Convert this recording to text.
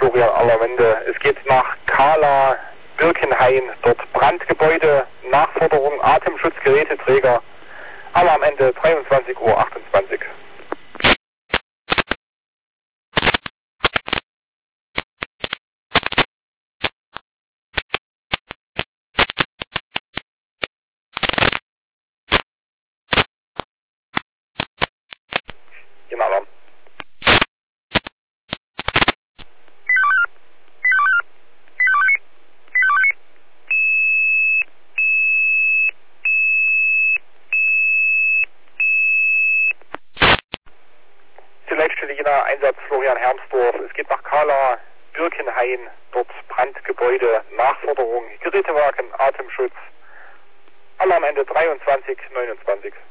Florian Allerwende. Es geht nach Kala, Birkenhain, dort Brandgebäude, Nachforderung, Atemschutzgeräteträger, aber am Ende 23:28 Uhr. Genau. Alarm. Die Leitstelle Jena, Einsatz Florian Hermsdorf. Es geht nach Kala, Birkenhain, dort Brandgebäude, Nachforderung, Gerätewagen, Atemschutz. Alle am Ende 23:29.